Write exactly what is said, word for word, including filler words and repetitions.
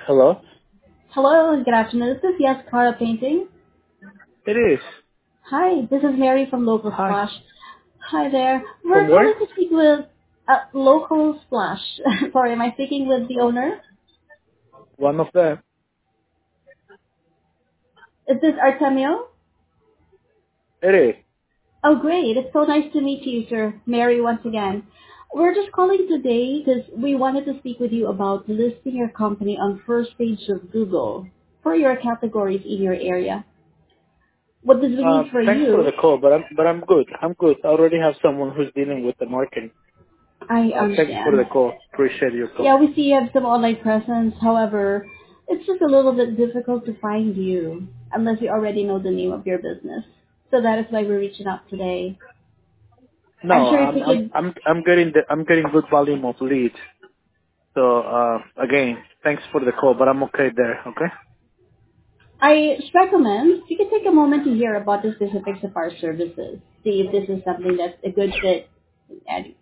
Hello? Hello, good afternoon. This is Yes Cara Painting. It is. Hi, this is Mary from Local Hi. Splash. Hi there. From We're where? calling to speak with uh, Local Splash. Sorry, am I speaking with the owner? One of them. Is this Artemio? It is. Oh, great. It's so nice to meet you, sir. Mary, once again. We're just calling today because we wanted to speak with you about listing your company on first page of Google for your categories in your area. What this would Uh, mean for thanks for you, the call, but I'm but I'm good. I'm good. I already have someone who's dealing with the marketing. I Uh, thanks for the understand. call. Appreciate your call. Yeah, we see you have some online presence. However, it's just a little bit difficult to find you unless you already know the name of your business. So that is why we're reaching out today. I'm No, sure if I'm we I'm could, I'm I'm getting the I'm getting good volume of leads. So uh, again, thanks for the call, but I'm okay there. Okay. I recommend you can take a moment to hear about the specifics of our services. See if this is something that's a good fit. And